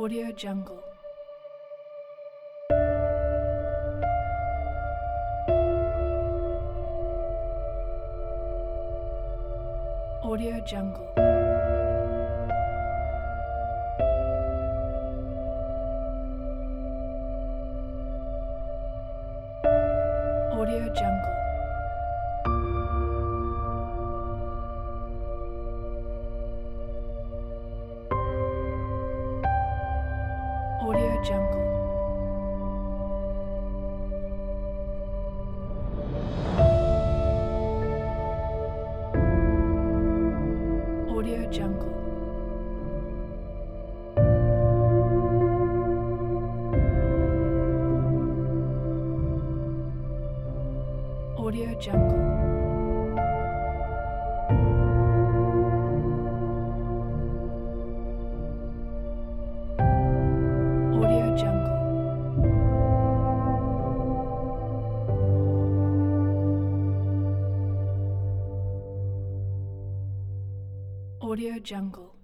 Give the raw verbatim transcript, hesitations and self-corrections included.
Audio Jungle. Audio Jungle. Audio Jungle. Audio Jungle. Audio Jungle. Audio Jungle. Audio Jungle. Audio Jungle.